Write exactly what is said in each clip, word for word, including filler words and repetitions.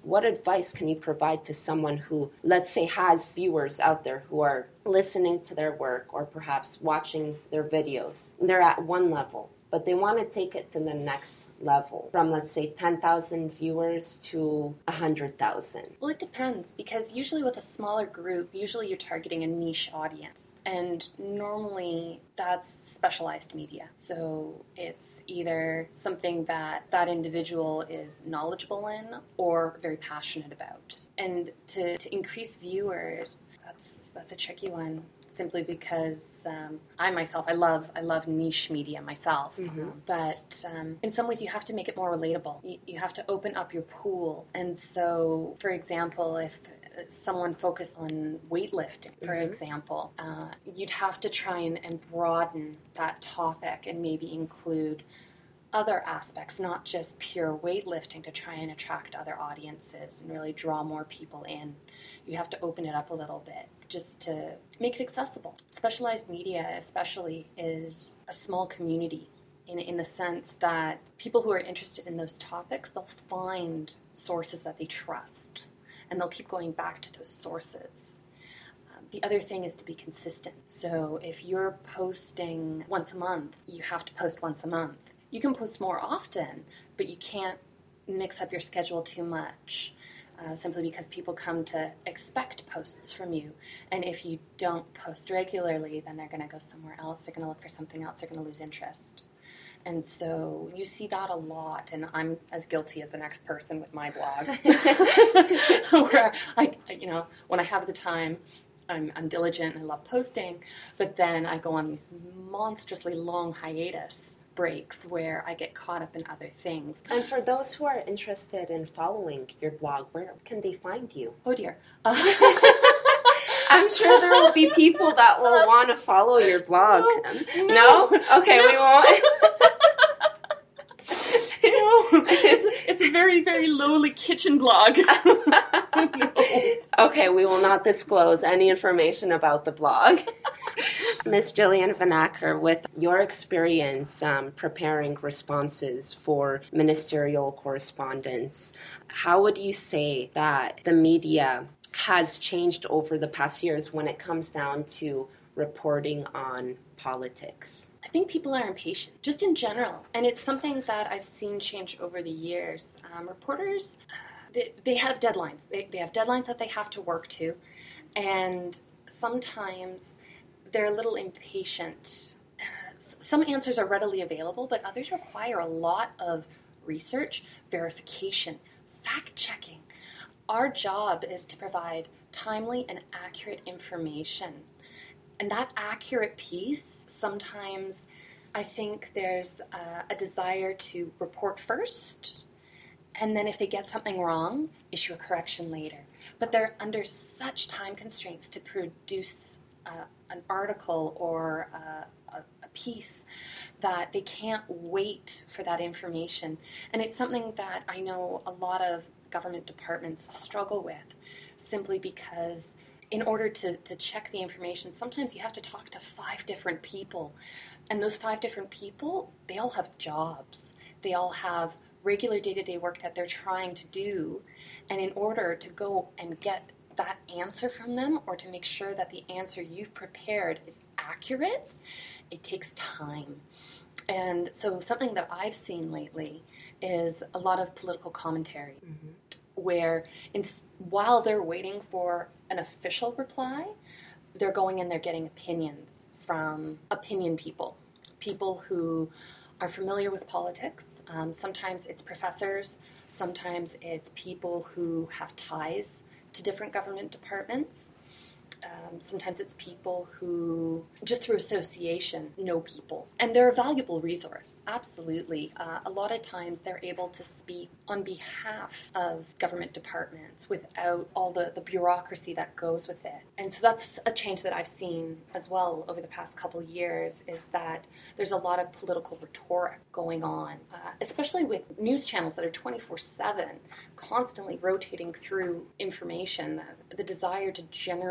what advice can you provide to someone who, let's say, has viewers out there who are listening to their work or perhaps watching their videos? They're at one level, but they want to take it to the next level from, let's say, ten thousand viewers to one hundred thousand. Well, it depends, because usually with a smaller group, usually you're targeting a niche audience. And normally that's specialized media. So it's either something that that individual is knowledgeable in or very passionate about. And to, to increase viewers, that's that's a tricky one. Simply because um, I myself, I love I love niche media myself. Mm-hmm. Um, but um, in some ways you have to make it more relatable. You, you have to open up your pool. And so, for example, if someone focused on weightlifting, for mm-hmm. example, uh, you'd have to try and, and broaden that topic and maybe include other aspects, not just pure weightlifting, to try and attract other audiences and really draw more people in. You have to open it up a little bit just to make it accessible. Specialized media especially is a small community in, in the sense that people who are interested in those topics, they'll find sources that they trust and they'll keep going back to those sources. Um, the other thing is to be consistent. So if you're posting once a month, you have to post once a month. You can post more often, but you can't mix up your schedule too much. Uh, simply because people come to expect posts from you. And if you don't post regularly, then they're going to go somewhere else. They're going to look for something else. They're going to lose interest. And so you see that a lot, and I'm as guilty as the next person with my blog. Where I, you know, when I have the time, I'm, I'm diligent and I love posting, but then I go on these monstrously long hiatus breaks where I get caught up in other things. And for those who are interested in following your blog, where can they find you? Oh dear. Uh, I'm sure there will be people that will want to follow your blog. No? No? Okay, no. We won't. No, it's, it's a very, very lowly kitchen blog. No. Okay, we will not disclose any information about the blog. Miz Gillian Vanacker, with your experience um, preparing responses for ministerial correspondence, how would you say that the media has changed over the past years when it comes down to reporting on politics? I think people are impatient, just in general. And it's something that I've seen change over the years. Um, reporters, they, they have deadlines. They, they have deadlines that they have to work to. And sometimes they're a little impatient. Some answers are readily available, but others require a lot of research, verification, fact-checking. Our job is to provide timely and accurate information. And that accurate piece, sometimes I think there's a, a desire to report first, and then if they get something wrong, issue a correction later. But they're under such time constraints to produce uh, an article or uh, a, a piece that they can't wait for that information. And it's something that I know a lot of government departments struggle with, simply because in order to, to check the information, sometimes you have to talk to five different people. And those five different people, they all have jobs. They all have regular day-to-day work that they're trying to do. And in order to go and get that answer from them, or to make sure that the answer you've prepared is accurate, it takes time. And so something that I've seen lately is a lot of political commentary, mm-hmm. where in, while they're waiting for an official reply, they're going and they're getting opinions from opinion people, people who are familiar with politics. Um, sometimes it's professors, sometimes it's people who have ties to different government departments. Um, sometimes it's people who, just through association, know people. And they're a valuable resource, absolutely. Uh, a lot of times they're able to speak on behalf of government departments without all the, the bureaucracy that goes with it. And so that's a change that I've seen as well over the past couple of years, is that there's a lot of political rhetoric going on, uh, especially with news channels that are twenty-four seven, constantly rotating through information, the, the desire to generate new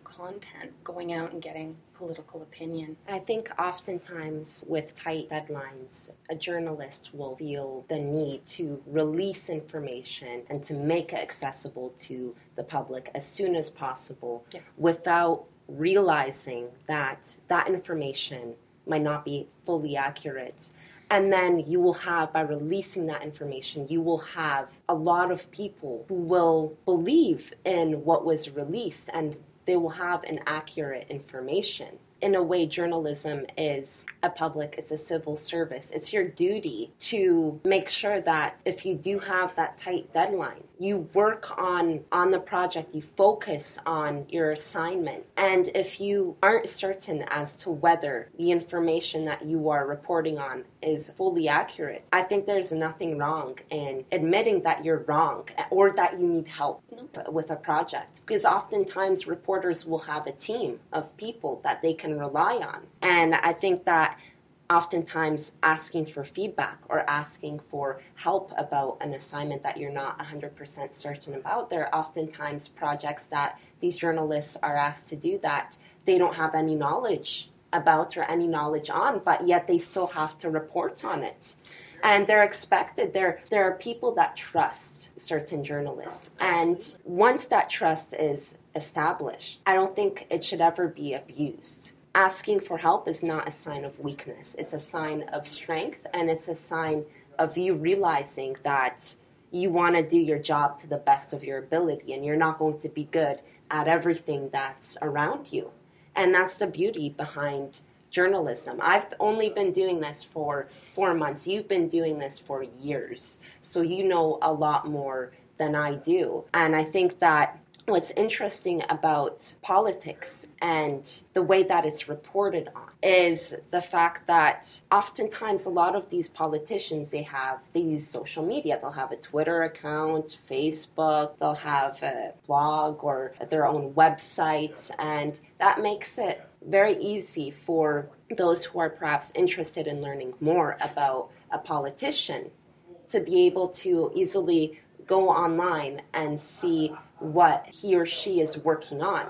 content going out and getting political opinion. I think oftentimes with tight deadlines, a journalist will feel the need to release information and to make it accessible to the public as soon as possible, yeah, without realizing that that information might not be fully accurate. And then you will have, by releasing that information, you will have a lot of people who will believe in what was released, and they will have inaccurate information. In a way, journalism is a public, it's a civil service. It's your duty to make sure that if you do have that tight deadline, you work on, on the project, you focus on your assignment. And if you aren't certain as to whether the information that you are reporting on is fully accurate, I think there's nothing wrong in admitting that you're wrong or that you need help with a project. Because oftentimes reporters will have a team of people that they can rely on. And I think that oftentimes asking for feedback or asking for help about an assignment that you're not one hundred percent certain about, there are oftentimes projects that these journalists are asked to do that they don't have any knowledge about or any knowledge on, but yet they still have to report on it. And they're expected, there, there are people that trust certain journalists. And once that trust is established, I don't think it should ever be abused. Asking for help is not a sign of weakness. It's a sign of strength, and it's a sign of you realizing that you want to do your job to the best of your ability, and you're not going to be good at everything that's around you. And that's the beauty behind journalism. I've only been doing this for four months. You've been doing this for years. So you know a lot more than I do. And I think that what's interesting about politics and the way that it's reported on is the fact that oftentimes a lot of these politicians, they have, they use social media. They'll have a Twitter account, Facebook, they'll have a blog or their own website, and that makes it very easy for those who are perhaps interested in learning more about a politician to be able to easily go online and see what he or she is working on.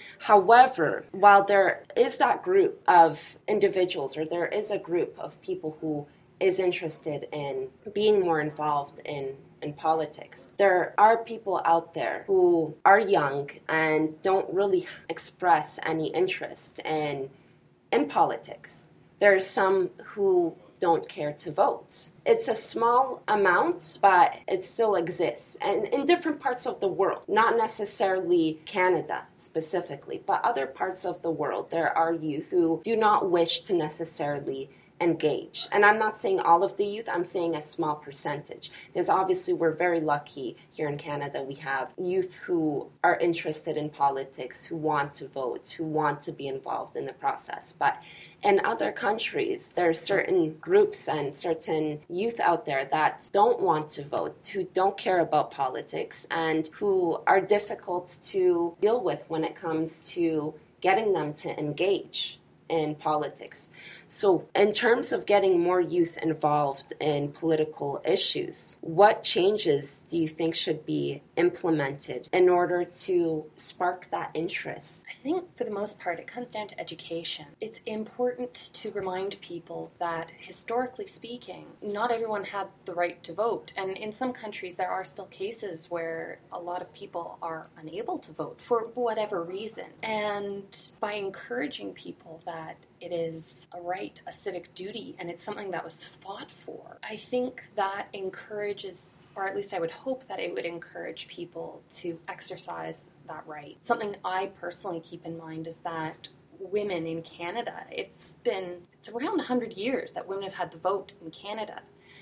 However, while there is that group of individuals, or there is a group of people who is interested in being more involved in, in politics, there are people out there who are young and don't really express any interest in, in politics. There are some who don't care to vote. It's a small amount, but it still exists. And in different parts of the world, not necessarily Canada specifically, but other parts of the world, there are youth who do not wish to necessarily engage. And I'm not saying all of the youth, I'm saying a small percentage. Because obviously we're very lucky here in Canada. We have youth who are interested in politics, who want to vote, who want to be involved in the process. But in other countries, there are certain groups and certain youth out there that don't want to vote, who don't care about politics, and who are difficult to deal with when it comes to getting them to engage in politics. So in terms of getting more youth involved in political issues, what changes do you think should be implemented in order to spark that interest? I think for the most part it comes down to education. It's important to remind people that historically speaking, not everyone had the right to vote. And in some countries there are still cases where a lot of people are unable to vote for whatever reason. And by encouraging people that it is a right, a civic duty, and it's something that was fought for, I think that encourages, or at least I would hope that it would encourage people to exercise that right. Something I personally keep in mind is that women in Canada, it's been, it's around one hundred years that women have had the vote in Canada.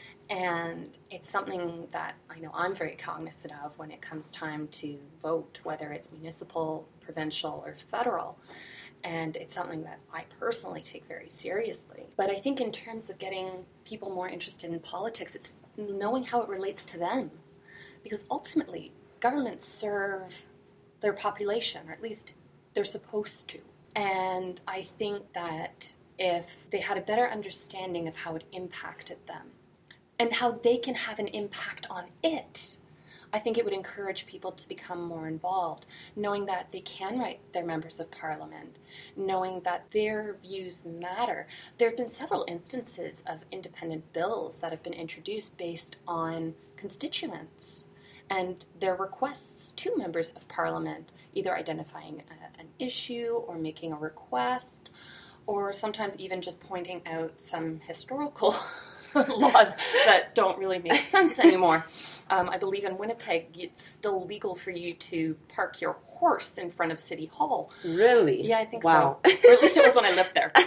And it's something that I know I'm very cognizant of when it comes time to vote, whether it's municipal, provincial, or federal. And it's something that I personally take very seriously. But I think in terms of getting people more interested in politics, it's knowing how it relates to them. Because ultimately, governments serve their population, or at least they're supposed to. And I think that if they had a better understanding of how it impacted them, and how they can have an impact on it, I think it would encourage people to become more involved, knowing that they can write their members of parliament, knowing that their views matter. There have been several instances of independent bills that have been introduced based on constituents and their requests to members of parliament, either identifying a, an issue or making a request, or sometimes even just pointing out some historical laws that don't really make sense anymore. Um, I believe in Winnipeg, it's still legal for you to park your horse in front of City Hall. Really? Yeah, I think wow. so. Or at least it was when I lived there.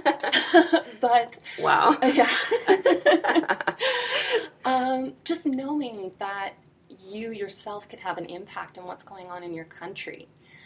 But wow. Yeah. um, just knowing that you yourself could have an impact on what's going on in your country.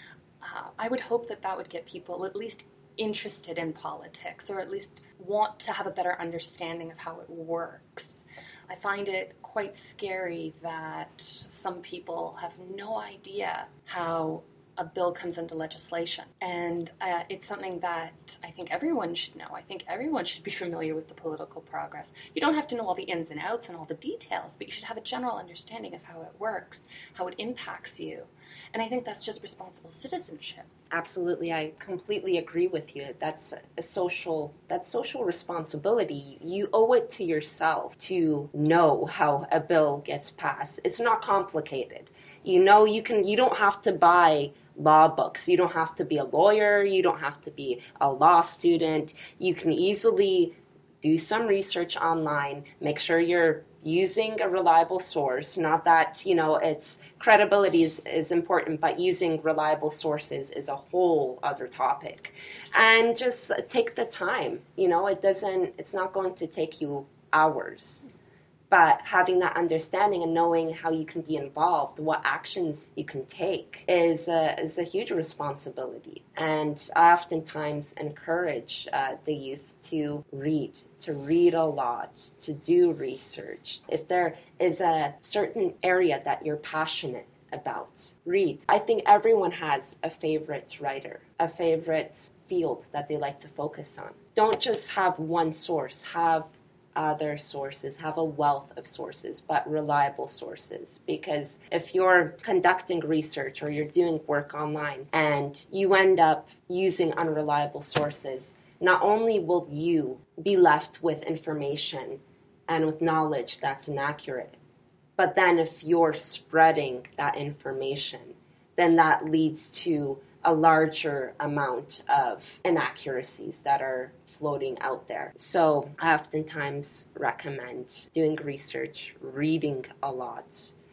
Uh, I would hope that that would get people at least interested in politics, or at least want to have a better understanding of how it works. I find it quite scary that some people have no idea how a bill comes into legislation. And uh, it's something that I think everyone should know. I think everyone should be familiar with the political progress. You don't have to know all the ins and outs and all the details, but you should have a general understanding of how it works, how it impacts you. And I think that's just responsible citizenship. Absolutely, I completely agree with you. That's a social, that's social responsibility. You owe it to yourself to know how a bill gets passed. It's not complicated. You know, you can, you don't have to buy law books. You don't have to be a lawyer. You don't have to be a law student. You can easily do some research online, make sure you're using a reliable source. Not that, you know, it's credibility is, is important, but using reliable sources is a whole other topic. And just take the time. You know, it doesn't, it's not going to take you hours. But having that understanding and knowing how you can be involved, what actions you can take, is a, is a huge responsibility. And I oftentimes encourage uh, the youth to read, to read a lot, to do research. If there is a certain area that you're passionate about, read. I think everyone has a favorite writer, a favorite field that they like to focus on. Don't just have one source, have other sources, have a wealth of sources, but reliable sources. Because if you're conducting research or you're doing work online and you end up using unreliable sources, not only will you be left with information and with knowledge that's inaccurate, but then if you're spreading that information, then that leads to a larger amount of inaccuracies that are floating out there. So I oftentimes recommend doing research, reading a lot,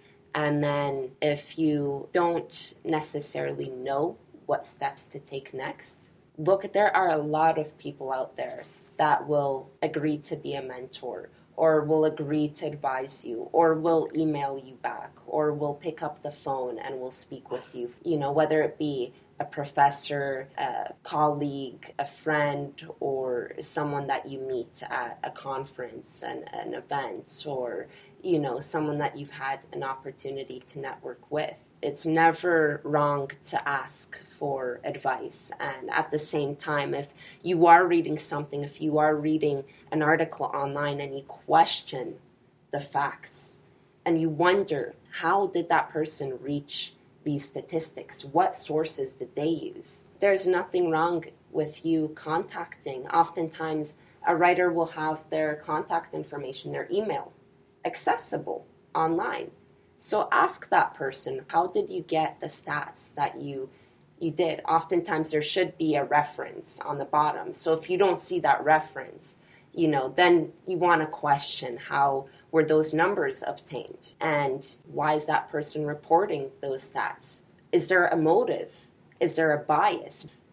and then if you don't necessarily know what steps to take next, look, there are a lot of people out there that will agree to be a mentor, or will agree to advise you, or will email you back, or will pick up the phone and will speak with you, you know, whether it be a professor, a colleague, a friend, or someone that you meet at a conference, an, an event, or, you know, someone that you've had an opportunity to network with. It's never wrong to ask for advice. And at the same time, if you are reading something, if you are reading an article online and you question the facts and you wonder, how did that person reach these statistics? What sources did they use? There's nothing wrong with you contacting. Oftentimes, a writer will have their contact information, their email, accessible online. So ask that person, how did you get the stats that you you did? Oftentimes, there should be a reference on the bottom. So if you don't see that reference, you know, then you want to question, how were those numbers obtained? And why is that person reporting those stats? Is there a motive? Is there a bias?